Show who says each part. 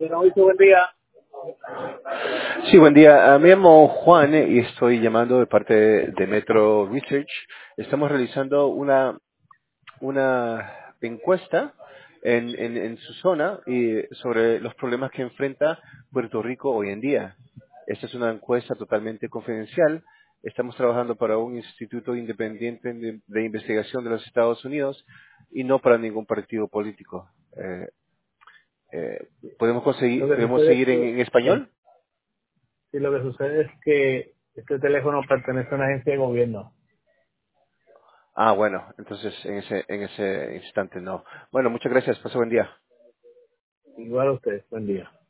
Speaker 1: Mauricio, buen día.
Speaker 2: Sí, buen día. Me llamo Juan y estoy llamando de parte de Metro Research. Estamos realizando una encuesta en su zona y sobre los problemas que enfrenta Puerto Rico hoy en día. Esta es una encuesta totalmente confidencial. Estamos trabajando para un instituto independiente de investigación de los Estados Unidos y no para ningún partido político.
Speaker 1: Lo que
Speaker 2: ¿Podemos
Speaker 1: sucede es
Speaker 2: seguir
Speaker 1: que,
Speaker 2: en español?
Speaker 1: sí, lo que sucede es que este teléfono pertenece a una agencia de gobierno.
Speaker 2: Ah, bueno, entonces en ese instante no. Bueno, muchas gracias. Pase buen día.
Speaker 1: Igual a ustedes, buen día.